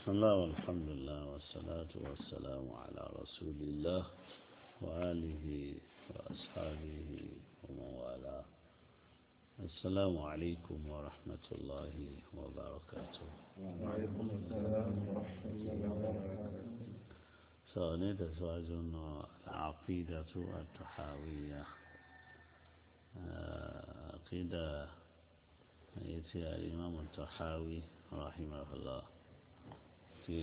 بسم الله والحمد لله والصلاة والسلام على رسول الله وآله وأصحابه ومن والاه. السلام عليكم ورحمة الله وبركاته. وعليكم السلام ورحمة الله وبركاته. سأنيت سواجنا العقيدة التحاوية عقيدة يتي الإمام التحاوي رحمه الله في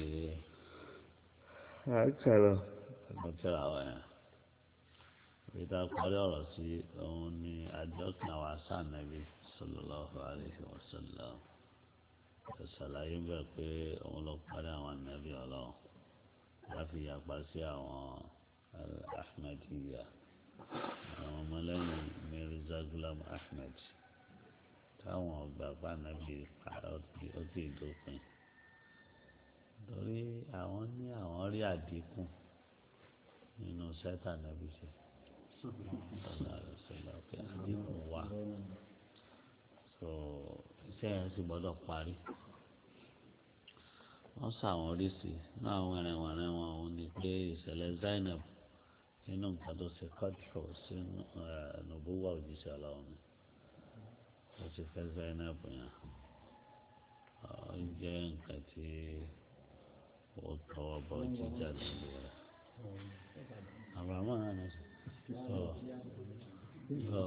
هكذا وين إذا قال رسي أني أدركنا وعسى النبي صلى الله عليه وسلم السلام بقي أولو قال النبي الله في أقبسي الأحمدية وملاني ميرزا غلام أحمد táwọn bàbá nàbí ó ti dópin torí àwọn ní àwọn rí àdínkù nínú sẹ́tà nàbí ṣe ọ̀nà pé àdínkù wà so iṣẹ́ yẹn sì gbọ́dọ̀ parí wọ́n sàwọn oríṣi náà àwọn ẹ̀rẹ̀wọ̀n wọn ò ní pé ìṣẹ̀lẹ̀ Zainab nínú nǹkan tó ṣe kọ́tù sí nùbúwà òjíṣẹ́ ọlọ́run ni ó ti fẹ́ Zainab yẹn ó jẹ́ nǹkan tí ó tọwọ́ bọ jíjà nílé rẹ̀ àbámọ́ náà ní sọ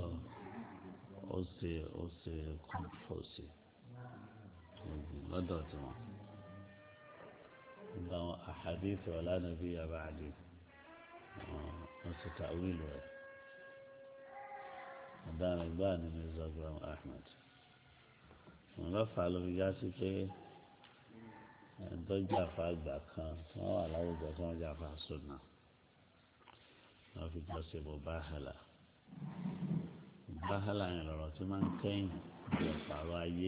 ó ṣe kọ́ńtò sí lọ́dọ̀ tí wọ́n gba àwọn àhàdíìsì wala nabiyya ba'di wọ́n ṣe tàwílù rẹ̀. ọ̀daràn gbáà ní Mirza Ghulam Ahmad wọn lọ́fà ló fi já sí pé ẹ̀ńtọ́jú àfa àgbà kan tí wọ́n wà láwùjọ tí wọ́n jẹ́ àfa sunna wọ́n fi jọ ṣe mubahala mubahala yẹn lọ́rọ̀ tí máa ń kẹ́yìn ní ọ̀pàrọ̀ ayé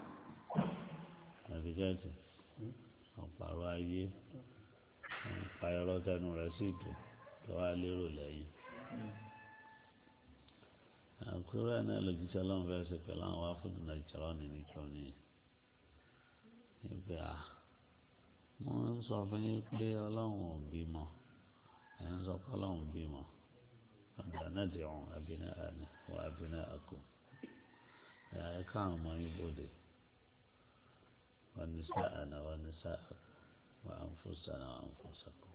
àfikẹ́tì ọ̀pàrọ̀ ayé ọ̀pá ẹ̀rọ tẹnu rẹ̀ sì dùn tó wá lérò lẹ́yìn. àkúrẹ́ náà lójútì ọlọ́run fẹ́ ṣe pẹ̀lú àwọn afúnù nàìjíríà nìkan ní ibẹ̀ wọ́n ń sọ fún yín pé ọlọ́run ò bímọ ẹ̀ ń sọ pé ọlọ́run bímọ ọ̀dà náà di ọ̀hún abiná àná wọ abiná àkó ẹ̀ káwọn ọmọ yín bòde wọ́n ní sá àná wọ́n ní sá wọ́n á ń fún sànà wọ́n á ń fún sàkó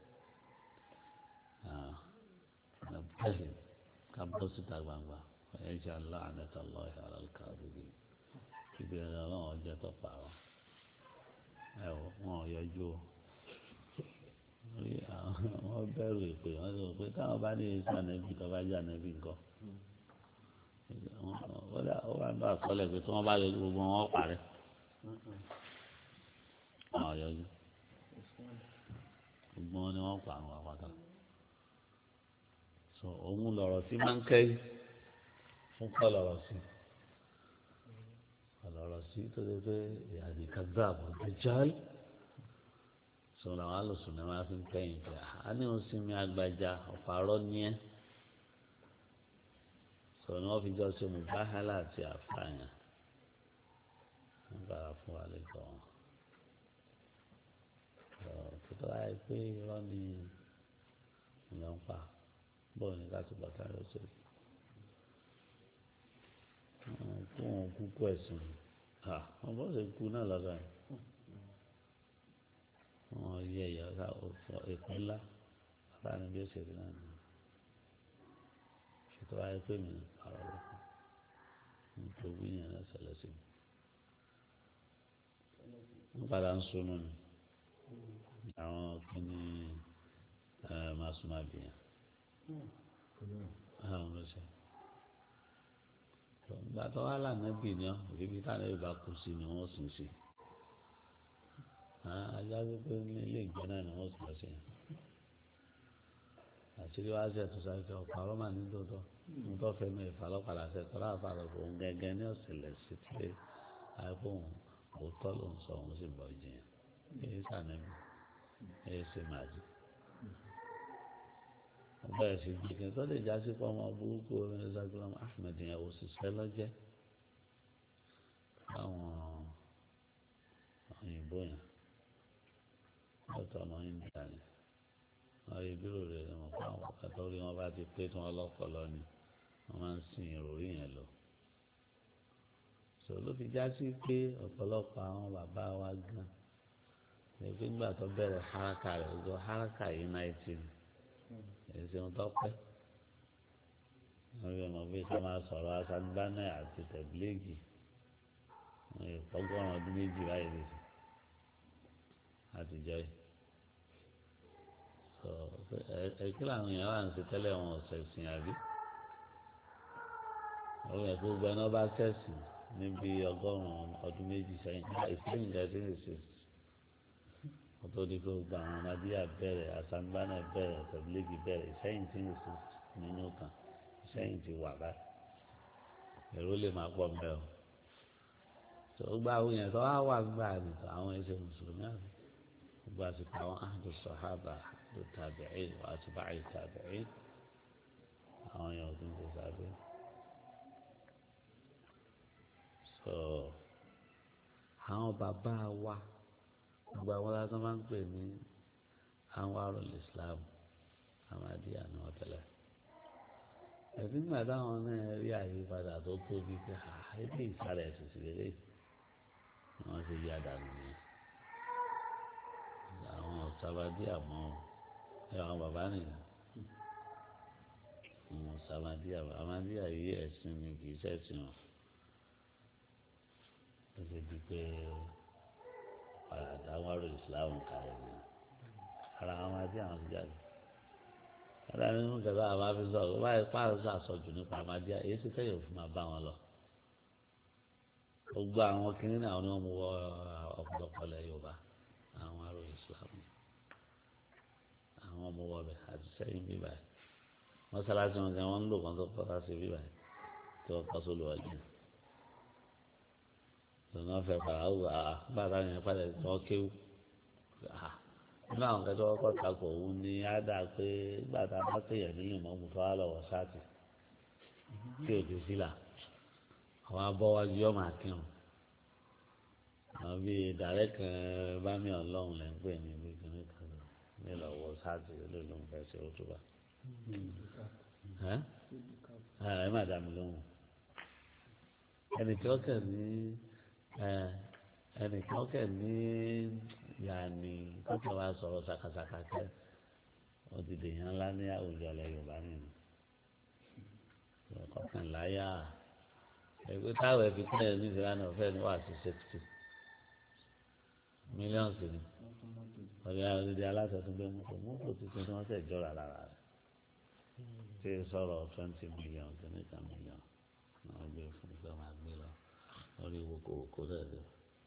bẹ́ẹ̀ ká bọ́ síta gbangba. ويجعل لعنة الله على الكاذبين كبير الله وجهة طبعا أيوة ما يجوا wọ́n bẹ̀rù ìpè wọ́n sọ pé táwọn bá ní ìsànẹ́bí tó bá jẹ́ ànẹ́bí nǹkan ó wà ní àkọọ́lẹ̀ pé tí wọ́n bá yọjú gbogbo wọn parẹ́ wọn yọjú gbogbo wọn ni wọ́n pa àwọn àpáta so òun lọ̀rọ̀ sí máa ń kẹ́yìn fún kọlọrọ sí tó dé pé ìyàdí kagbá àbọ̀dẹ́jálì sọ̀rọ̀ àwọn alùsùn náà máa fi ń kẹ́yìn pé a ní òun sinmi agbájá ọ̀pàrọ̀ ní ẹ́ sọ̀rọ̀ ni wọ́n fi jọ ṣe mùbáhálà àti àfààyàn wọ́n bára fún wa lẹ́kọ̀ọ́ wọn tó tó láyé pé irọ́ ni ìyẹn ń pa bọ́ọ̀ ní láti bàtà rẹ̀ ṣe kó wọn kúkú ẹ̀sìn wọn bọ́ sí kú náà lọ́sàn yìí wọn yẹ ìyàrá ìpín ńlá láàrin bí ó ṣe rí náà nìyẹn ṣètò ayé pé mi àrà lọ́kàn nítorí yẹn náà ṣẹlẹ̀ sí mi wọn padà ń sunú ni àwọn kìíní màsùmábìyàn àwọn ló ṣe ìgbà tó wà lànàbì ni ọ ibi táwọn ẹbí bá kú sí ni wọn sùn sí ajá wípé ní ilé ìgbẹ́ náà ni wọ́n sùn sí àṣírí wá ṣe ẹ̀tún sáré ọ̀pọ̀ àrọ́ màá ní dọ́dọ́ ń tọ́ fẹ́ mi ìfà lọ́pàá ṣe tọ́lá àfàlọ́ òun gẹ́gẹ́ ní ọ̀sẹ̀lẹ̀ sí pé àìfóhùn òótọ́ ló ń sọ òun sì bọ̀ jìyàn èyí sànẹ́bì èyí sì máa jì bẹ́ẹ̀ sì gbìyànjú tó lè já sí pé ọmọ burúkú Mirza Ghulam Ahmad yẹn òṣìṣẹ́ lọ́jẹ́ fáwọn òyìnbó yẹn ọ̀tọ̀ ọmọ India ni wọ́n rí bírò rẹ̀ ni wọ́n fáwọn ọ̀kadà orí wọn bá ti pé tí wọ́n lọ́pọ̀lọ́ ni wọ́n máa ń sin ìròrí yẹn lọ. sọ ló fi já sí pé ọ̀pọ̀lọpọ̀ àwọn bàbá wa gan ẹgbẹ́ nígbà tó bẹ̀rẹ̀ haraka rẹ̀ gbọ́ haraka yìí 19 èsì ohun tó pẹ́ wọ́n rí ọmọ bíi ká máa sọ̀rọ̀ asangbánà àti tẹ̀bílẹ́ẹ̀gì ọgọ́rùn-ún ọdún méjì báyìí lè sè àtijọ́ yìí sọ kí làwọn èèyàn wà ń ṣe tẹ́lẹ̀ wọn ọ̀sẹ̀ sìn àbí àwọn èèyàn gbogbo ẹni ọba sẹ̀sìn níbi ọgọ́rùn-ún ọdún méjì sẹ́yìn ìsẹ́yìn ìjà tí ń ṣe wọ́n tó di pé gbogbo àwọn ọmọdéyà bẹ̀rẹ̀ asangbánà bẹ̀rẹ̀ tẹ̀bílẹ́ẹ̀gì bẹ̀rẹ̀ ìsẹ́yìn tí ń ṣe nínú kan ìsẹ́yìn ti wà báyìí èrò lè máa pọ̀ mẹ́ o tó gba àwọn èèyàn tó wá wà gbà nìkan àwọn ẹsẹ̀ mùsùlùmí àti gbogbo àsìkò àwọn ahdu sahaba ahdu tabi'in wa atba'i tabi'in àwọn èèyàn tó ń ṣe sábẹ́ so àwọn bàbá wa gbogbo àwọn láti máa ń pè ní anwarul islam Ahmadiyya ni wọ́n tẹ́lẹ̀ ẹ̀sìn gbà táwọn náà rí àyípadà tó tóbi pé ilé ìsàlẹ̀ ẹ̀sìn sí lélẹ̀ wọ́n ti yí àdàlù ni àwọn Ahmadiyya mọ́ àwọn bàbá nìyẹn àwọn Ahmadiyya yìí ẹ̀sìn ni kì í ṣẹ̀sìn wọn ó ti di pé àdáwárò ìsìláàmù kalẹ̀ ni ara àwọn Ahmadiyya àwọn ti jáde ẹ̀rọ nínú kẹta àwọn afisọ̀ báyìí pààrọ̀ sàṣọjù nípa Ahmadiyya èyí sì tẹ̀yẹ̀ òfin máa bá wọn lọ gbogbo àwọn kìnìún àwọn ni wọ́n mú wọ ọ̀pọ̀lọpọ̀ lẹ̀ Yorùbá àwọn arò Islam àwọn ọmọ wọbẹ̀ àti sẹ́yìn bíbá yìí mọ́sálásí wọn kan wọ́n ń lò kan tó kọ́ sí bíbá yìí tí wọ́n kọ́ sólù ọ̀jẹ̀ lọ́nà fẹ́ padà wù bàtà yẹn padà tí wọ́n kéwù nínú àwọn kẹtọ́ ọkọ̀ takò òun ni á dà pé gbàtà bá péyàn nínú ìmọ̀ọ́mù tó wà lọ́wọ́ sáàtì tí ò ti sílà àwọn abọ́wájú yọ máa kírun àwọn bíi dàrẹ́ kan bá mi ọlọ́run lẹ́ ń pè ní ibi kìíní kan ní lọ́wọ́ sáàtì ló ló ń fẹ́ ṣe ó túbà ẹ má dá mi lóhùn ẹnìkan kẹ̀ ní yàní kókè wa sọ̀rọ̀ sàkàsàkà kẹ́ òdìdè yẹn ńlá ní àwùjọ ilẹ̀ Yorùbá nìyẹn kọkànláyà ẹgbẹ́ táwọn ẹbí tẹ̀ ní ìsìlánà ọ̀fẹ́ ní wà sí 60 mílíọ̀nù sí ni ọ̀dẹ̀ àdìdì aláṣẹ tó gbé mọ́tò tuntun tí wọ́n tẹ̀ jọra lára rẹ̀ tí sọ̀rọ̀ 20 mílíọ̀nù tó níta mílíọ̀nù náà gbé fún ìgbà máa gbé lọ lórí wòkòwòkò rẹ̀ dẹ̀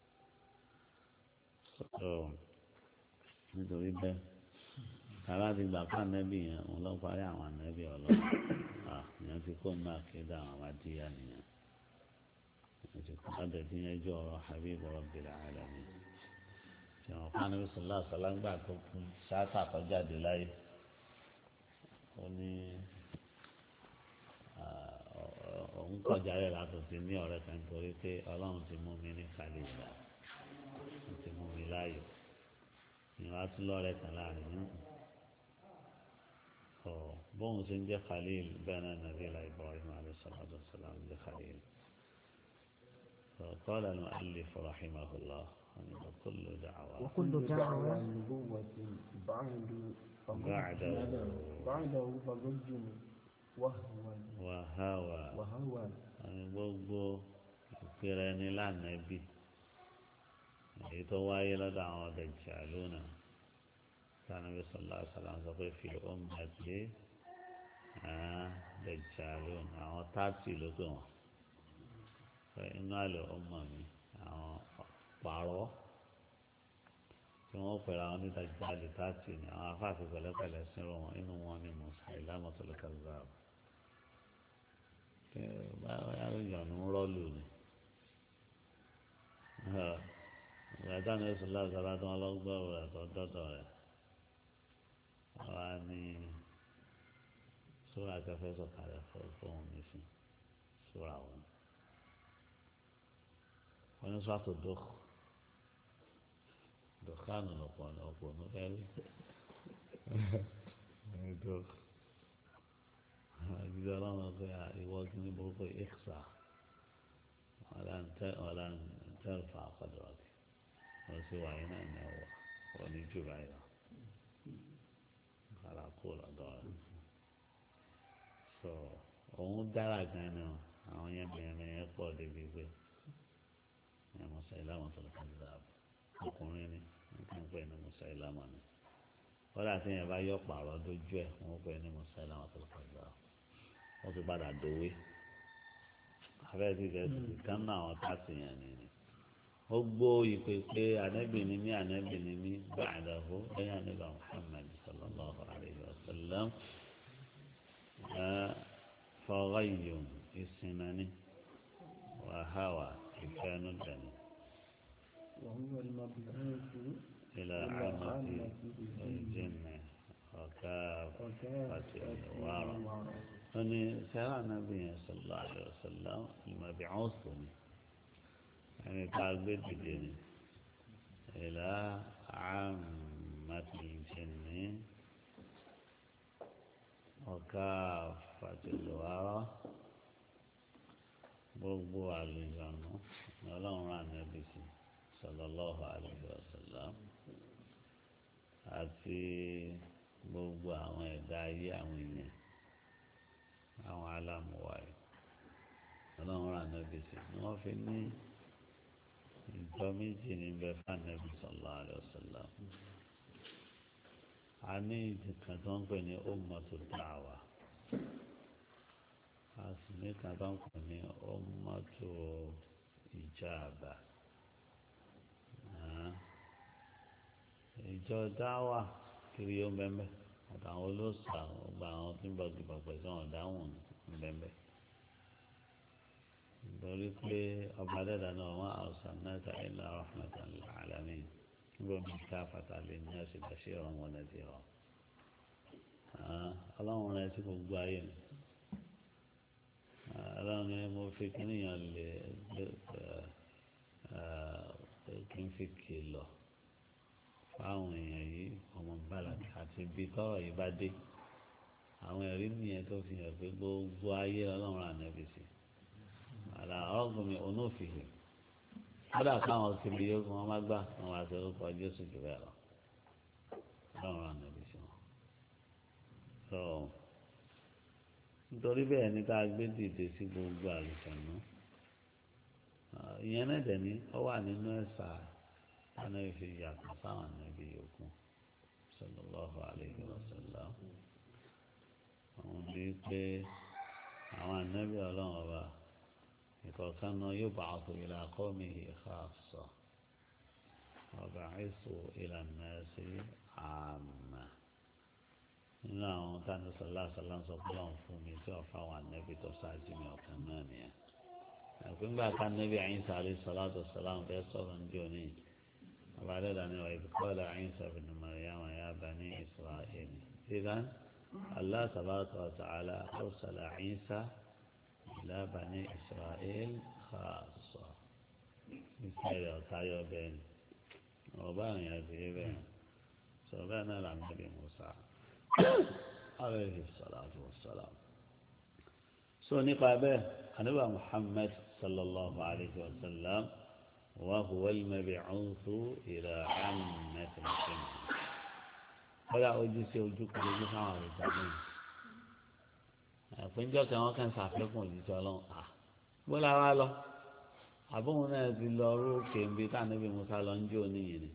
nítorí bẹ́ẹ̀ tàbá ti gbà fún ànẹ́bí yẹn òun ló parí àwọn ànẹ́bí ọlọ́run ìyẹn ti kó nínú àkédà àwọn Ahmadiyya nìyẹn ìyẹn ti kó lọ́dẹ̀ tí yẹn jọ ọ̀rọ̀ Habib Rabbil Alamin tí wọn fún ànẹ́bí sọlá sọláńgbà tó kú sáátà tó jáde láyé ó ní òun kọjá rẹ̀ látòtí ní ọ̀rẹ́ kan torí pé ọlọ́run ti mú mi ní kàlíìgbà ti mú mi láàyò ìwà tún lọ́rẹ́ kan láàrin nínú ọ bóun ṣe ń jẹ́ Khalil bẹ́ẹ̀ náà nàbí ilà Ibrahim alayhi salatu wassalam ń jẹ́ Khalil قال المؤلف رحمه الله وكل دعوة نبوة بعده فضجن وهوى gbogbo ìpèrè ní lánàá bí èyí tó wáyé lọ́dọ̀ àwọn Dajjaluna Ànábì sallallahu alaihi wasallam sọ pé fi ummati Dajjalun àwọn 30 ló pè wọ́n pé inú àlẹ́ ọmọ mi àwọn pààrọ̀ tí wọ́n pẹ̀lú àwọn ní Dajjal 30 ni àwọn afáàfin pẹ̀lẹ́pẹ̀lẹ́ sínú wọn inú wọn ni Musailamatul Kazzab báwo yàrá ìjọ̀nù ń rọ́ọ̀lù ni ìgbàdá ní oṣù lásán láti wọn lọ́gbọ́rọ̀ rẹ̀ tó dọ́dọ̀ rẹ̀ wá ní sóra kẹfẹ́ sọ̀kalẹ̀ fóun nísìn sóra wọn ní sọ́tò dọ́kù dùkánù lọ̀pọ̀ ọ̀pọ̀ ló fẹ́ rí dùk àbí ọlọ́run pé ìwọ kí ni burúkú ìkṣà ọ̀là ń tẹ́lifà àkọ́dọ̀rọ̀kì wọ́n sì wà yín náà ní ọ̀wọ́ wọ́n ní jù báyìí lọ kàrà kó lọ́dọ̀ rẹ̀ so òun dára gan ni o àwọn yẹn mẹ́rin yẹn pọ̀ débi pé ẹ̀ Musailama tó lọ́kàn dáàbò ọkùnrin ni wọ́n kàn ń pè ní Musailama ni kọ́dà tí yẹn bá yọ pààrọ̀ dójú ẹ̀ wọ́n pè ní Musailama tó lọ́kàn dáàbò wọ́n ti padà dòwe abẹ́rẹ́ ti gẹ̀ẹ́sì kan náà àwọn táàsì yẹn ni ó gbó ìpè pé ànábì ni mí ba'dahu lẹ́yìn ànábì Muhammad sallallahu alayhi wa sallam faghayyun ìsinmi wàháwà ìfẹ́nu dẹ̀ni. وهو المبعوث إلى عامة الجن وكافة الورى أني سيرى النبي صلى الله عليه وسلم المبعوث يعني قال بدين إلى عامة الجن وكافة الورى gbogbo àlùjànnú Ọlọ́run rán Ànábì sí sallallahu alayhi wa sallam àti gbogbo àwọn ẹ̀dá ayé àwọn èèyàn àwọn alámùwáyé Ọlọ́run rán Ànábì sí ni wọ́n fi ní ìjọ méjì níbẹ̀ fún Ànábì sallallahu alayhi wa sallam a ní ìdìkan tó ń pè ní ummatu da'wa a sì ní kan tó ń pè ní ummatu ijaba ìjọ dáwà kiri yóò bẹ́ẹ̀ àtàwọn olóòṣà ọgbà àwọn tí ń bọ̀ gbìbọ̀ pẹ̀sẹ̀ wọn dáhùn bẹ́ẹ̀ nítorí pé ọba dẹ́dà náà wọ́n arsalnaka illa rahmatan lil alamin níbo mi ká fàtàlẹ́ ní ọ̀sẹ̀ bashiran wa nadhira ọlọ́run rẹ̀ tí gbogbo ayé ni ọlọ́run ni mo fi kíníyàn lè kí n fi kìlọ̀ fáwọn èèyàn yìí ọmọ bàlàkì àti ibi tọ́rọ̀ yìí bá dé àwọn ẹ̀rí nìyẹn tó fi hàn pé gbogbo ayé ọlọ́run Ànábì sí àlà ọ̀gbìn mi onófìhì kódà káwọn kiri yóò wọn má gbà wọn wá sí orúkọ Jésù jù bẹ́ẹ̀ lọ ọlọ́run Ànábì sí wọn. tó nítorí bẹ́ẹ̀ ni ká gbé dìde sí gbogbo àlùjànnú ìyẹn náà dẹ̀ ní ó wà nínú ẹ̀sà wọn fi yàtọ̀ sáwọn Ànábì yòókù sallallahu alayhi wa sallam àwọn bíi pé àwọn Ànábì Ọlọ́run ọba ìkọ̀ọ̀kan náà yub'athu ila qawmihi khassa wa ba'ithu ila an-nasi 'amma nínú àwọn táwọn sọlá sọlá ń sọ pé Ọlọ́run fún mi tí wọ́n fáwọn Ànábì tó ṣáájú mi ọ̀kan náà nìyẹn àpéǹgbà ká Ànábì Ìsá alayhi salatu wassalam fẹ́ sọ̀rọ̀ ní òní وبعد ذلك وإذ قال عيسى بن مريم يا بني إسرائيل إذن الله تبارك وتعالى أرسل عيسى إلى بني إسرائيل خاصة مثل يطايا بين وبان يدري بين سبحان النبي موسى عليه الصلاة والسلام سوني قابه أنبا محمد صلى الله عليه وسلم وهو المبعوث إلى عامة الجن ولا أجلس وجوك وجوك على الزمين فنجا كان كان سافركم وجلس الله ولا ولا أبونا دلارو كم بيتا نبي موسى لنجو نيني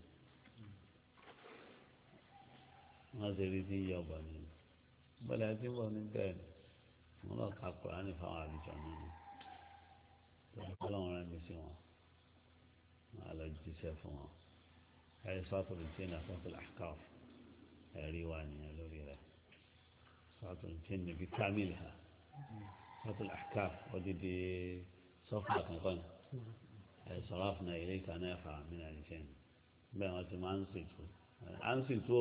ما زريتي ياباني ولا تبغى بين ولا كقرآن فعال جنوني فلا ولا مسيما على الجسافة هذه صلاة الجن صلاة الأحقاف ريواني لوريلا صلاة الجن بكاملها صلاة الأحقاف ودي صفحة نقول صرفنا إليك نافع من الجن بين ما أنسيتو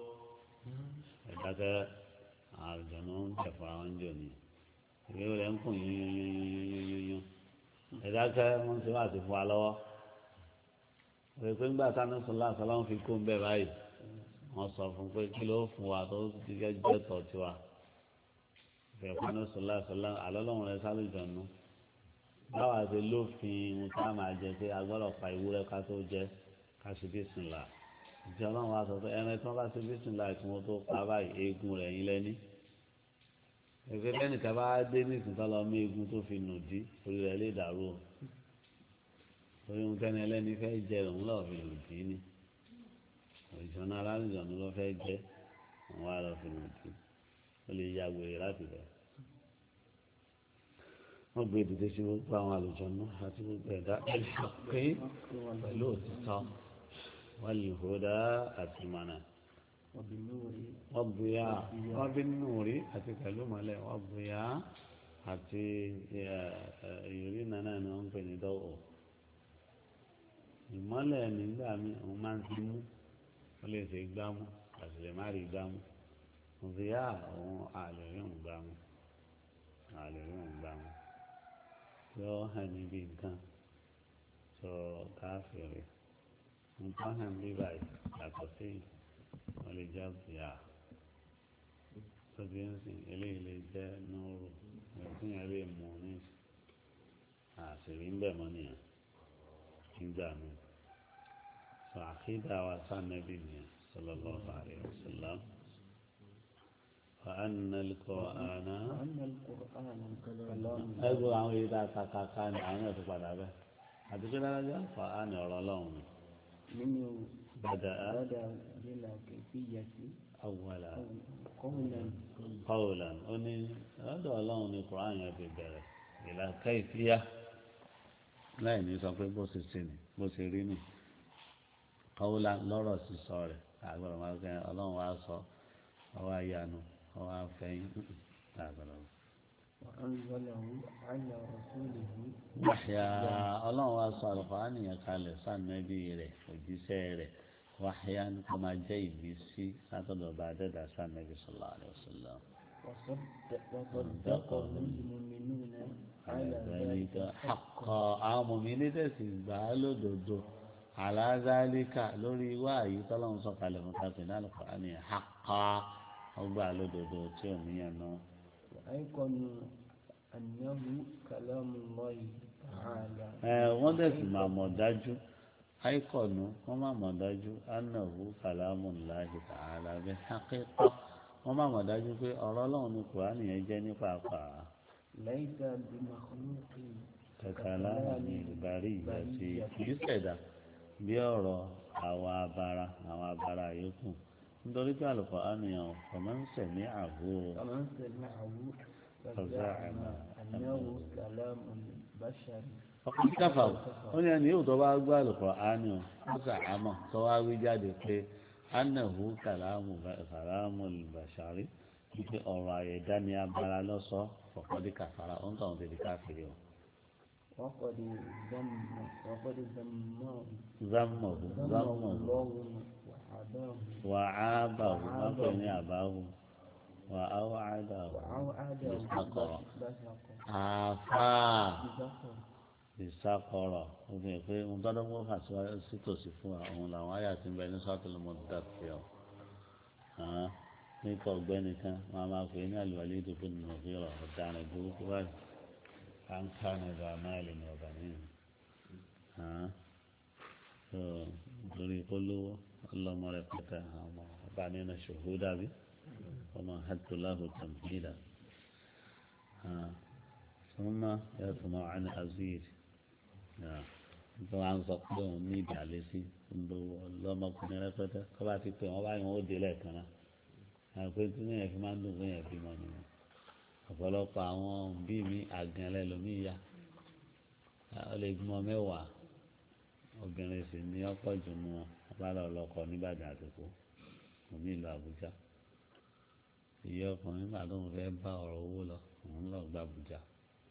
ذاك الجنون تفاعل جوني يقول يمكن ذاك من سمعت فعله rẹ̀ pé ńgbà táwọn sọlá àṣàlám fi kó ń bẹ̀ báyìí wọ́n sọ fún pé kí ló fún wa tó ti jẹ́ tọ̀ tiwa ìfẹ̀kùnú sọlá àṣàlám àlọ́lọ́run rẹ̀ sáré jọ̀nù báwa ṣe lófin ohun tá a máa jẹ pé agbọ́dọ̀ pa ìwúrẹ́ ká tó jẹ ká ṣe bísímìlà ìjọ ọlọ́run wa sọ pé ẹran tí wọ́n bá ṣe bísímìlà kí wọ́n tó pa báyìí eegun rẹ̀ yín lẹ́ní ẹgbẹ́ bẹ́nìkan bá dé ní ìsìnká lọ mú eegun tó fi nù dí orí rẹ̀ lè dàrú o orí ohun tẹ́ni ẹlẹ́ni fẹ́ jẹ òun lọ́ọ́ fi nù dí ni ìṣọ́nà alárìnjọ́nù ló fẹ́ jẹ́ òun wá lọ́ọ́ fi nù dí ó lè ya wèrè láti bẹ̀. wọ́n gbé ìdíje sí gbogbo àwọn àlùjọ́nù àti gbogbo ẹ̀dá pẹ̀lú òtítọ́ wọ́n lè hó dá àti mọ̀nà. والضياء وبالنور أتكلم ملأ والضياء àti ìrìnà náà ni wọ́n ń pè ní dọ́wọ́ ìmọ́lẹ̀ nígbà míì òun máa ń ti mú ó lè ṣe gbámú àti lè má rí gbámú òfìyà òun àlè rí òun gbámú tí ó hàn níbi nǹkan tó káfíìrì nǹkan hàn bí báyìí yàtọ̀ sí wọ́n lè jẹ́ òfìyà tó bí ń sìn eléyìí lè jẹ́ nóòrò ẹ̀sìn yẹn lè mú ní àṣírí ń bẹ̀ mọ́ nìyẹn nígbà mi sọ àkídà wa sànẹ́bí nìyẹn sallallahu alaihi wasallam wa anna al-Qur'ana ẹgbẹ́ àwọn èyí tá a kàkàkà ní àwọn náà ti padà bẹ́ẹ̀ àti pé lára Qur'an ọ̀rọ̀ ọlọ́run nínú bàdà bílà kẹfìyà sí awwala qawlan qawlan ó ní ọ̀dọ̀ ọlọ́run ní Qur'an yẹn fi bẹ̀rẹ̀ ìlà kayfiyya láì ní sọ pé bó ṣe ṣe ni bó ṣe rí ni qawlan lọ́rọ̀ sísọ rẹ̀ àgbọ̀dọ̀ máa kẹ́ ọlọ́run wá sọ ọwọ́ ayanu ọwọ́ afẹ́yìn àgbọ̀dọ̀. وأنزله على رسوله wáyà ọlọ́run wá sọ Al-Qur'an yẹn kalẹ̀ sànẹ́bí rẹ̀ òjíṣẹ́ rẹ̀ wáyà ní kó máa jẹ́ ìbísí látọ̀dọ̀ bá dẹ́dà sànẹ́bí sallallahu alaihi wasallam. وصدقه المؤمنون على ذلك حقا àwọn mùmínì tẹ̀sí gbà á lódodo على ذلك lórí wáyé tọ́lọ́run sọ kalẹ̀ fún káfíń náà Al-Qur'an yẹn حقا ọgbà lódodo tí ò níyàn náà. وأيقنوا أنه كلام الله تعالى. wọ́n dẹ̀sí máa mọ̀ dájú àìkọ̀nù wọ́n máa mọ̀ dájú annahu kalamullahi ta'ala bi haqiqa wọ́n máa mọ̀ dájú pé ọ̀rọ̀ ọlọ́run ní Kùránì yẹn jẹ́ ní pàápàá. ليس بمخلوق ككلام البرية kìí ṣẹ̀dá bí ọ̀rọ̀ àwọn abara yòókù nítorí pé Al-Qur'an yẹn ọmọ ń sẹ̀mí àbò فمن سمعه فزعم أنه كلام البشر ọkùnrin káfà ó ní ẹni yóò tó bá gbọ́ Al-Qur'an yẹn ó sàámọ̀ tó wá wí jáde pé annahu kalamu al-bashari wípé ọ̀rọ̀ àyẹ̀dá ni abara lọ́sọ̀ọ́ fọ̀kọ́dí kàfàrà ó ń tàn tètè káfíìrì o. وقد ذمه الله وعابه ما كان يعباه وأوعده بسقر àfáà ìsàkọrọ obìnrin pé ohun tó dánwó fà sí tòsí fún wa òun làwọn àyà ti ń bẹ ní sọ́tò Mudaththir nípa ọ̀gbẹ́ni kan wọn a máa pè é ní Al-Walid ibn Mughira ọ̀daràn burúkú báyìí à ń ká ní ọ̀dọ̀ àmáìlì ní ọ̀gá nìyẹn nítorí kó lówó ọlọ́mọ rẹ̀ pẹ̀tẹ́ àwọn ọba nínú ṣòfò dàbí ọmọ hàtúláhù tàmpídà ثم يطمع عن أزيد nítorí à ń sọ pé òun ní ìdálé sí lọ́mọkùnrin rẹpẹtẹ kọ́ bá ti pè wọ́n báyìí wọ́n ó dé lẹ́ẹ̀kan náà àpè tí ní yẹn fi máa ń dùn fún yẹn fi mọ́ nìyẹn ọ̀pọ̀lọpọ̀ àwọn òbí mi àgàn lẹ́lòmíì yá ó lè gbọ́n mẹ́wàá obìnrin sì ní ọ̀pọ̀ jù nù wọn bá lọ lọkọ nìbàdàn àtìkú òmí ìlú Àbújá ìyá ọkùnrin nígbà tó ń fẹ́ bá ọ̀rọ̀ owó lọ òun lọ gba Àbújá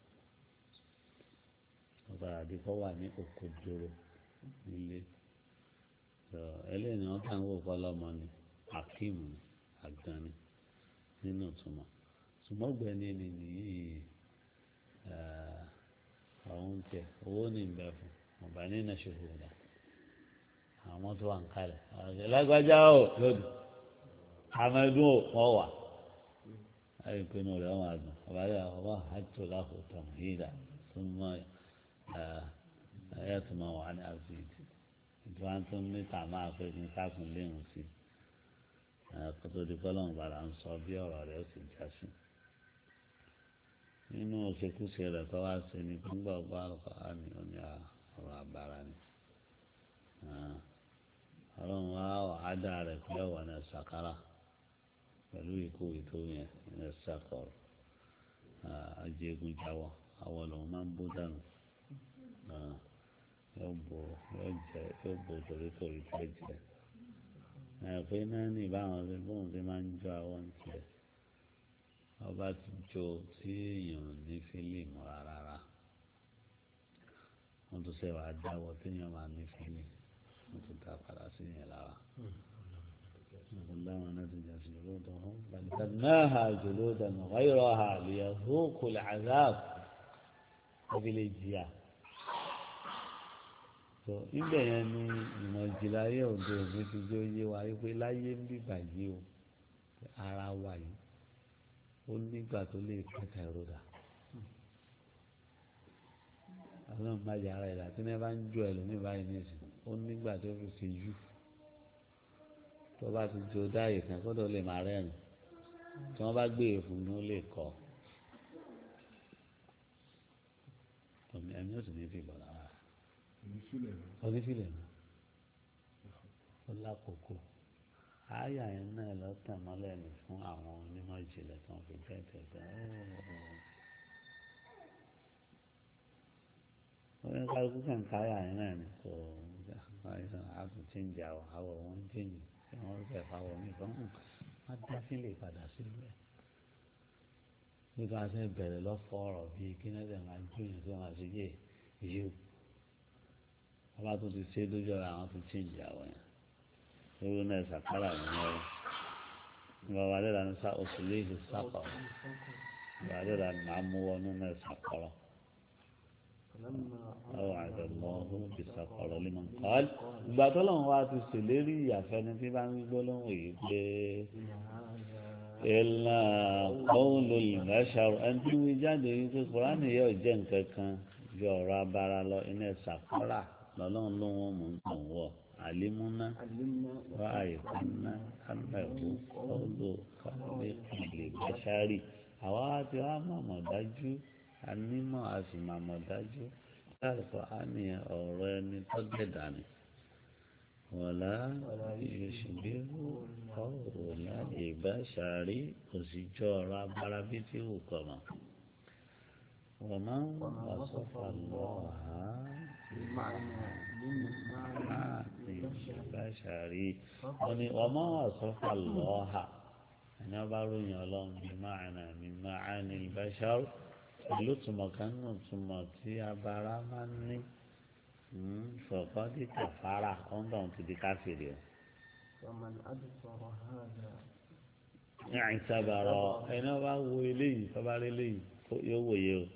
ọ̀padà àdìpọ̀ wà ní Òkodoro nílé ẹlẹ́ni wọn kàn ń wò kọ́ lọ́mọ ni Akeem ni àgàn ni nínú ìtumọ̀ sùmọ́gbẹ́ni ni nìyí àwọn tẹ owó ní ìbẹ̀ fún ọ̀bà nínú ṣòfò rẹ̀ àwọn tó wà ń kalẹ̀ lágbájá ò lónìí amẹ́dún ò wọ́n wà láyé pinnu rẹ̀ wọ́n àdùn ọ̀bàdàn ọba àjò láhùtàn yíyá tó mọ ẹ̀yà tó máa wà ní àfíìdì tí wọ́n tún ní tàmá pé ní káfíń léhùn sí kótó di kọ́lọ́n padà ń sọ bí ọ̀rọ̀ rẹ̀ ó sì já sí nínú òṣèkúṣe rẹ̀ tó wá sí ni gbígbà ọgbà àmì òní ọ̀rọ̀ àbára ni ọlọ́run wá wàhádà rẹ̀ pé ọ̀wọ̀ náà ṣàkárà pẹ̀lú ikú ètò yẹn ní ṣàkọrọ̀ ajégun jáwọ́ àwọn lòun máa ń bó dànù yóò bò torítorí tó jẹ pé náà ní ìbáwọn ṣe bóun ṣe máa ń jó àwọn tiẹ̀ ọba ti jó tí èèyàn ní fílíìmù rárá wọn tún ṣe wàá dáwọ́ téèyàn máa ní fílíìmù wọn tún dá padà sí yẹn lára. اللهم نزل جلودهم بل بدلناها جلودا غيرها ليذوقوا العذاب وبالإجياء ibẹ̀ yẹn ni ìmọ̀ ìjìnlẹ̀ ayé òde òní fi jẹ́ oyé wa wípé láyé ń bíbà yìí o ara wa yìí ó nígbà tó lè kẹta ìrora ọlọ́run má yà ara ìlà tí wọ́n bá ń jó ẹlòmíì báyìí nísìn ó nígbà tó fi ṣe yú tó bá ti jó dáàyè kan kó tó lè máa rẹ́rìn tí wọ́n bá gbé èèfún ní ó lè kọ́ ẹ̀mí ò sì ní fi bọ̀ lára onífìlẹ̀ náà ó lákòókò àyà yẹn náà lọ́tàn mọ́lẹ̀ ní fún àwọn onímọ̀ ìjìnlẹ̀ tó ń fi bẹ́ẹ̀ wọ́n kálukú kàn káyà yẹn náà ní kò àtún chíńjì àwọ̀ wọn chíńjì tí wọ́n fẹ́ fáwọ̀ nìkan wọ́n dá sílẹ̀ padà sílẹ̀ nígbà tí wọ́n bẹ̀rẹ̀ lọ́fọ̀ ọ̀rọ̀ bíi kí náà tẹ̀ máa gbìyànjú tí wọ́n máa ṣe yé yíò wọ́n bá tún ti ṣe lójú ọ̀rọ̀ àwọn tó chíńjì àwọ̀ yẹn lórí náà ṣàkárà yẹn lọ́wọ́ nígbà wà lẹ́la ní oṣù léèṣì sápọ̀ nígbà lẹ́la ní máa mú wọnú náà ṣàkọ́rọ̀. أوعد الله بسقر لمن قال بطلهم واتي سليري يا فنتي بان يقولون إلا قول البشر أنت وجاد في القرآن يا جنك كان جورا برالو إن سقر لون لون من هو علمنا وأيقنا أنه قول خالق البشر أواتي أما مدجو anímọ̀ a sì máa mọ̀ dájú láàrúkọ á ní ọ̀rọ̀ ẹni tó gbẹ̀dà ni wọ̀lá ìṣùgbérú ọ̀rọ̀lá ìbáṣàrí òsìjọ́ ọ̀rọ̀ abára bíi tí ò kọ̀ mọ́ wọ́n máa ń wàsọ́fà lọ́ha ìbáṣàrí wọ́n máa ń wàsọ́fà lọ́ha ẹni wọ́n bá ròyìn ọlọ́run bíi máa ní ìbáṣàrí ìlú tùmọ̀ kan nù tùmọ̀ tí abara máa ń ní fọ̀kọ́ tí kàfàrà ọ̀ńdọ̀ ti di káfíìrì o. ní àìsàbàrọ̀ ẹni wọ́n bá wo eléyìí tó bá rí eléyìí yóò wòye o.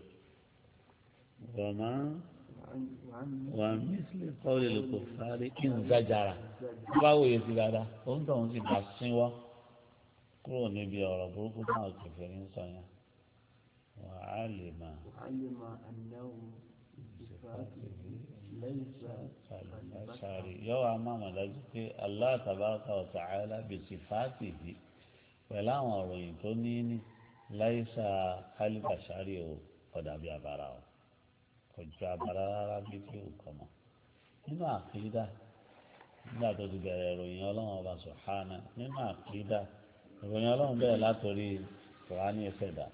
wà mísìlẹ̀ kọ́lé lè kò sáré kí n zájàrà tó bá wòye sí dáadáa ọ̀ńdọ̀ ti bá sínwọ́ kúrò níbi ọ̀rọ̀ burúkú náà kẹfẹ́ ń sọ yẹn. وعلم أنه بصفاته ليس كالبشر يو أمام ذلك الله تبارك وتعالى بصفاته ولا أمرين تنيني ليس كالبشر قد أبي أبراه قد أبراه بيتي كما nínú àkídà nígbà tó ti bẹ̀rẹ̀ ìròyìn ọlọ́run ọba sùhánà nínú àkídà ìròyìn ọlọ́run bẹ̀rẹ̀ látòrí kùránì ìfẹ̀dà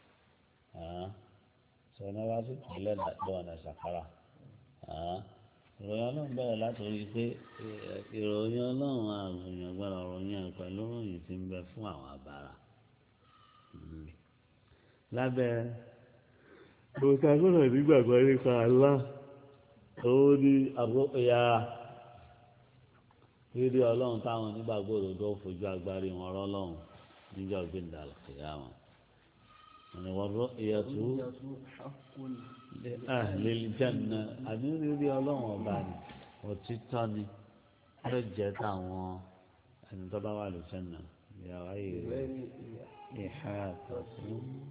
sọ̀nà wá sí ìpínlẹ̀ lọ́nà ṣàkárà ìròyìn ọlọ́run bẹ̀rẹ̀ látòrí pé ìròyìn ọlọ́run àròyìn ọgbàrá ròyìn ẹ̀ pẹ̀lú ròyìn tí ń bẹ fún àwọn àbára lábẹ́ òkè agbọ́dọ̀ nígbàgbọ́ nípa àlá òun ni àbúkọ̀yà rírí ọlọ́run táwọn onígbàgbọ́ òdodo fojú agbárí wọn rọ́lọ́run níjọ́ gbẹ̀ndà àlùkìyà wọn. والرؤية لأهل الجنة أمير يا الله وباني وتتاني yóò jẹ́ táwọn ẹni tó bá wà lóṣẹ̀ náà ìyàwó ayé rẹ̀ ìhà àtọ̀tún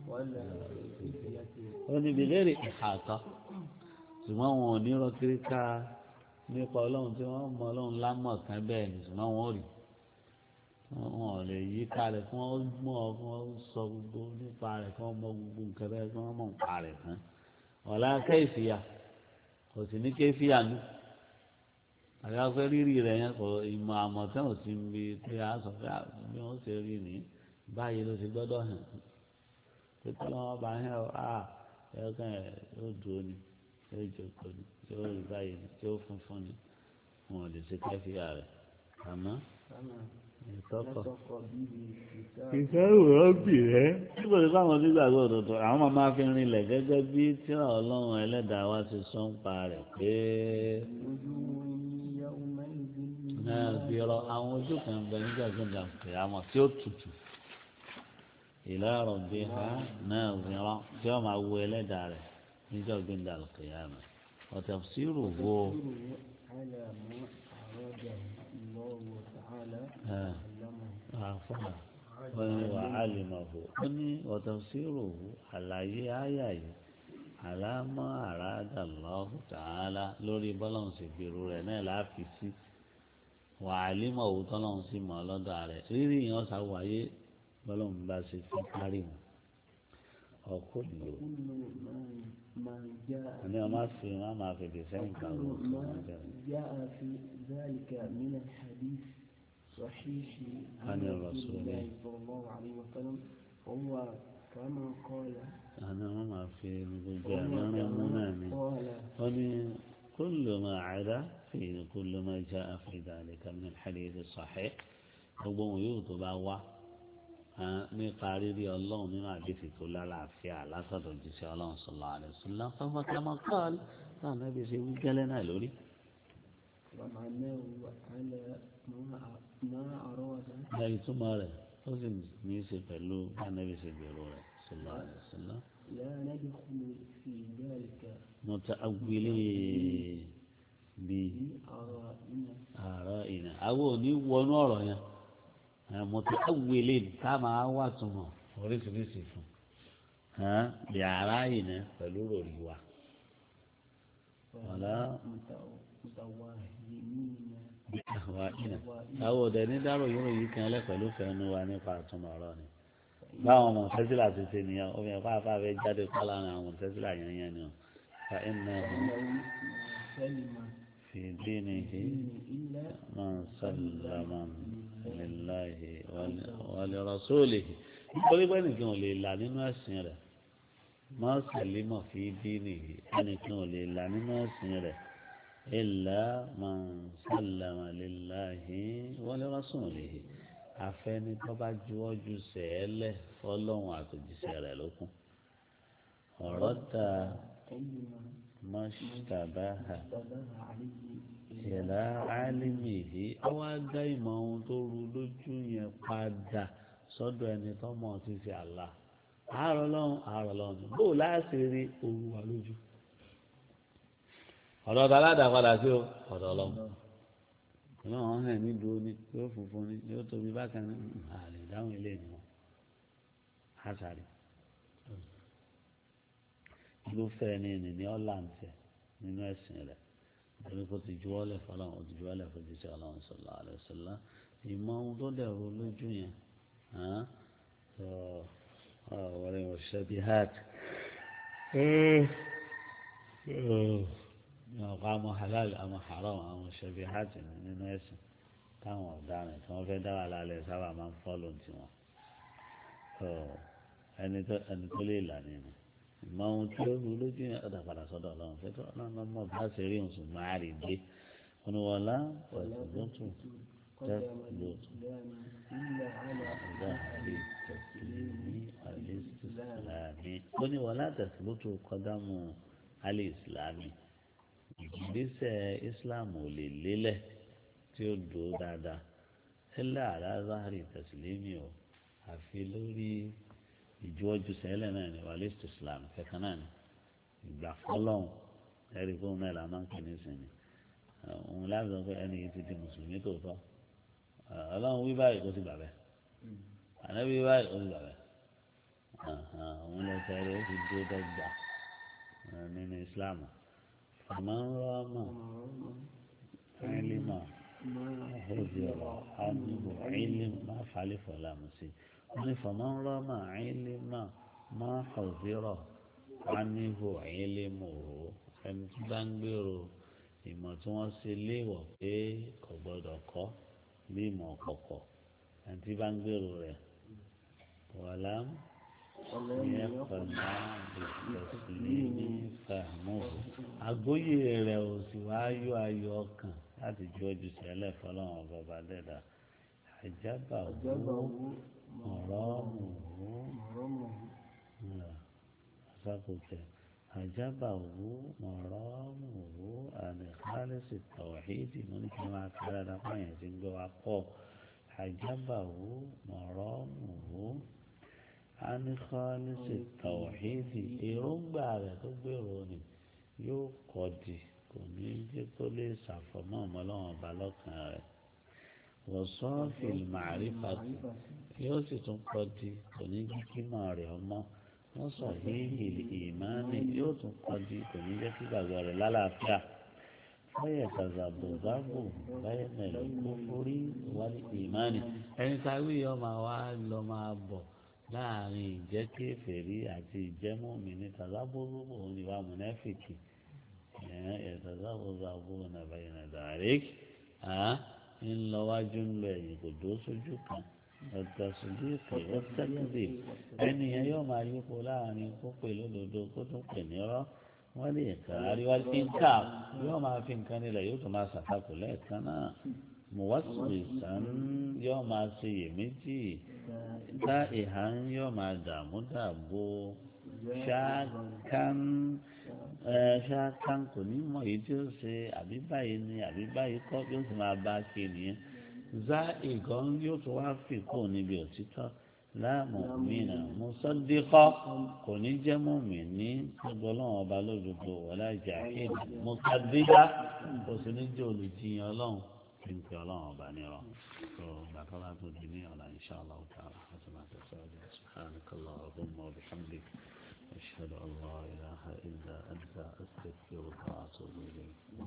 ó ní bìlérì ìhà àtọ̀ ṣùgbọ́n wọn ò ní rọ kiri ká nípa ọlọ́run tí wọ́n mọ ọlọ́run lámọ̀ kan bẹ́ẹ̀ ni ṣùgbọ́n wọn ò rí wọn ò lè yí kalẹ̀ kí wọ́n mọ̀ kí wọ́n sọ gbogbo nípa rẹ̀ kí wọ́n mọ gbogbo nǹkan bẹ́ẹ̀ kí wọ́n mọ̀ nípa rẹ̀ tán ọ̀la kẹ́ẹ̀fìyà kò sì ní kẹ́ẹ̀fìyà nù àgbàfẹ́ rírì rẹ̀ yẹn kò ìmọ̀ àmọ̀tẹ́ ò sí ibi tí a sọ pé bí wọ́n ṣe rí ni báyìí ló ti gbọ́dọ̀ hàn pé tí wọ́n bá hàn ẹ̀ẹ́kan ẹ̀ yóò dúró ni yóò jókòó ni yóò rí báyìí ni yóò funfun ni wọn ò lè ṣe kẹ́fíà rẹ̀ àmọ́ ìtọ́kọ̀ ìfẹ́rùrọ̀ bì rẹ́ nígbà tí káwọn onígbàgbọ́ òdodo àwọn máa fi rinlẹ̀ gẹ́gẹ́ bí tíra ọlọ́run ẹlẹ́dàá wa ti sọ ń pa rẹ̀ pé náà fi rọ àwọn ojú kan bẹ nígbà tó dà pé àmọ́ tí ó tutù ìlàrọ̀ bí ha náà fi rọ tí ó máa wo ẹlẹ́dàá rẹ̀ níjọ́ gbẹ̀ndà lùkìyàmù ọ̀tẹ̀ sírù wo. وعلمه أني وتفسيره على آية على ما أراد الله تعالى لوري بلون سبيرو رنا لا فيسي وعلمه تلون سما لا داره ريري يوسع وعي بلون بس في كريم وكل أنا ما في بسين ما جاء في ذلك من الحديث صحيح عن الرسول صلى الله عليه وسلم هو كما قال أنا ما في كل ما عدا في كل ما جاء في ذلك من الحديث الصحيح هو يوتو باوا nípa rírí ọlọ́run nínú àdéhùn tó lálàáfíà látọ̀dọ̀ jíṣẹ́ ọlọ́run sallallahu alaihi wasallam fọwọ́ kí a máa kọ́ ọ náà níbi ṣe wí gẹ́lẹ́ náà lórí. ìtumọ̀ rẹ̀ ó sì ní í ṣe pẹ̀lú bánẹ́bí ṣe gbèrò rẹ̀ sallallahu alaihi wasallam. muta'awwilin bí ara'ina àwọn ò ní wọnú ọ̀rọ̀ yẹn. muta'awwilin ká máa wà túmọ̀ oríṣiríṣi fún bí ara yìí ní pẹ̀lú ròrí wa. àwọn òde ní dárò yóò yí kan lẹ́ pẹ̀lú fẹ́nu wa nípa àtúmọ̀ ọ̀rọ̀ ni. báwọn ọmọ tẹ́sílà ti ṣe nìyẹn omi ẹ̀fọ́ afáfẹ́ jáde kọ́lá ní àwọn tẹ́sílà yẹn yẹn ni ó. fa innahu fi dinihi man sallama lillahi wa li rasulihi nítorí pé nìkan ò lè là nínú ẹ̀sìn rẹ̀ man sallama fi dinihi ẹnìkan ò lè là nínú ẹ̀sìn rẹ̀ illa man sallama lillahi wa li rasulihi afẹ́ni tó bá juwọ́ ju sẹ́ẹ̀lẹ̀ fọlọ́hún àtòjíṣẹ́ rẹ̀ lókun ọ̀rọ̀ ta mọ́ṣítàbáhà ìlà álímìhì ọwọ́ adá ìmọ̀ ohun tó ru lójú yẹn padà sọ́dọ̀ ẹni tó mọ̀ ọ́ títí àlá àárọ̀ lọ́hùn bó láti rí òru wà lójú ọ̀dọ̀ ọ̀tá aládàá padà sí o ọ̀dọ̀ ọlọ́run ọlọ́run hàn ní dúró ní yóò funfun ní yóò tóbi bákan ní àlè dáhùn ilé ni wọn àṣàrí irúfẹ́ ẹni ní ọ̀làǹtẹ̀ nínú ẹ̀sìn rẹ̀ nítorí kó ti juwọ́lẹ̀ fọlọ́run ó ti juwọ́lẹ̀ fún jíṣẹ́ ọlọ́run sallallahu alaihi wasallam ìmọ̀ ohun tó dẹ̀rù lójú yẹn wọlé ọ̀ṣẹ́bí hàt ọ̀pọ̀ àwọn halal àwọn haram àwọn ọ̀ṣẹ́bí hàt nínú ẹ̀sìn táwọn ọ̀daràn tí wọ́n fẹ́ dá wà lálẹ́ sábà máa ń fọ́lọ̀ tiwọn ẹni tó lè là nínú ìmọ̀ ohun tí ó rú lójú yẹn ọ̀dà padà sọ́dọ̀ ọlọ́run fẹ́ tó ọlọ́run mọ̀ bá ṣe rí oṣù máa rí gbé oníwọlá ọ̀sùnmọ́tò tẹ́lótò oníwọlá tẹ́lótò kọ́dámù alẹ́ ìsìlámì ìgbésẹ̀ islam ò lè lélẹ̀ tí ó dúró dáadáa ẹlẹ́ àrázárì tẹ̀sílẹ́mì ò àfi lórí ìjọ́jú sẹ́lẹ̀ náà ni wàlẹ́ islam kẹ̀kẹ́ náà ni ìgbà fọlọ́hún ẹ̀rí fún mẹ́la máa ń pè ní sinmi òun láti sọ pé ẹni yìí ti di mùsùlùmí tòótọ́ ọlọ́run wí báyìí kó sì gbà bẹ́ẹ̀ ànábì wí báyìí kó sì gbà bẹ́ẹ̀ òun lẹ́sẹ̀ rẹ̀ ó sì dúró dọ́gba nínú Islam àmọ́ ń rọ́ mọ̀ ẹ̀ẹ́límọ̀ ẹ̀ẹ́dìọ̀rọ̀ ánìbò ẹ̀ẹ́límọ̀ má falẹ̀ fọlá mu sí wọ́n ní fọmọ́ ń rọ́ mọ̀ ẹ̀ẹ́límọ̀ má ọ̀dìọ̀rọ̀ ánìbò ẹ̀ẹ́límọ̀ o ẹni tí bá ń gbèrò ìmọ̀ tí wọ́n ṣe léèwọ̀ pé kò gbọ́dọ̀ kọ́ bí ìmọ̀ ọ̀kọ̀ọ̀kọ̀ ẹni tí bá ń gbèrò rẹ̀ wàlá yẹn pẹ̀lú ìtẹ̀sílẹ̀ fàmùhù àgbóyè rẹ̀ ò sì wá yọ ayọ̀ ọkàn láti ju ojú sẹ́lẹ̀ fọlọ́run bàbá dẹ́dà àjábà wò ọ̀rọ̀ mùhù àṣàkùtẹ̀ àjábà wò ọ̀rọ̀ mùhù àdìkálẹ̀sì tàwáhídì mo ní kí n máa kára dápá yẹn ti ń gbé wa pọ̀ àjábà wò ọ̀rọ̀ mùhù àdìkálẹ̀sì tàwáhídì èròǹgbà rẹ̀ tó gbèrò ni yóò kọ́ di kò ní jẹ́ kó lè ṣàfọ̀mọ́ ọmọlọ́wọ́n ọba lọ́kàn rẹ̀ wọ̀sọ́ọ̀fì màrífàtì yóò sì tún kọ́ di kò ní jẹ́ kí mọ̀ rẹ̀ ọmọ wọ́n sọ híhì ìmánì yóò tún kọ́ di kò ní jẹ́ kí gbàgbọ́ rẹ̀ lálàáfíà báyẹ̀ tàzàbòzábò báyẹ̀ mẹ́lẹ̀ kó forí wálé ìmánì ẹni táwí yọ máa wá lọ máa bọ̀ láàrin ìjẹ́ kéfèrí àti ìjẹ́mọ̀mí ní tàzàbòzábò òun ìwà mùnáfìkì yẹtàzàbòzábò nàbàyẹ̀ nàdàrík ń lọ wájú ń lọ ẹ̀yìn kò dó sójú kan ọ̀tàṣùdíìkì ọ̀tàkùdì ẹni yẹn yóò máa yípo láàrin kó pè lódodo kó tún pè nírọ́ wọ́n lè kà á rí wá sí ká yóò máa fi nǹkan nílẹ̀ yóò tún máa ṣàtakò lẹ́ẹ̀kan náà mùwásìlì sàn yóò máa ṣe iyèméjì tá ìhà ń yóò máa dààmú dààbò ṣáàkán kò ní mọ̀ èyí tí ó ṣe àbí báyìí ni àbí báyìí kọ́ yóò sì máa bá a ṣe nìyẹn zá ìgàn yóò tún wá fi kó níbi òtítọ́ láàmú mìíràn mùsọ́díkọ́ kò ní jẹ́ mọ̀mí ní gbogbo ọlọ́run ọba lódodo wọlé ìjà kéde mùsàdídá kò sì ní jẹ́ olùjiyàn ọlọ́run tí ń pè ọlọ́run ọba nírọ̀ tó gbàtọ́ bá tó di ní ọ̀la insha Allah ta'ala àti máa tẹ̀síwájú subhanakallahumma wa bihamdik ashhadu an la ilaha illa anta astaghfiruka wa atubu ilayk.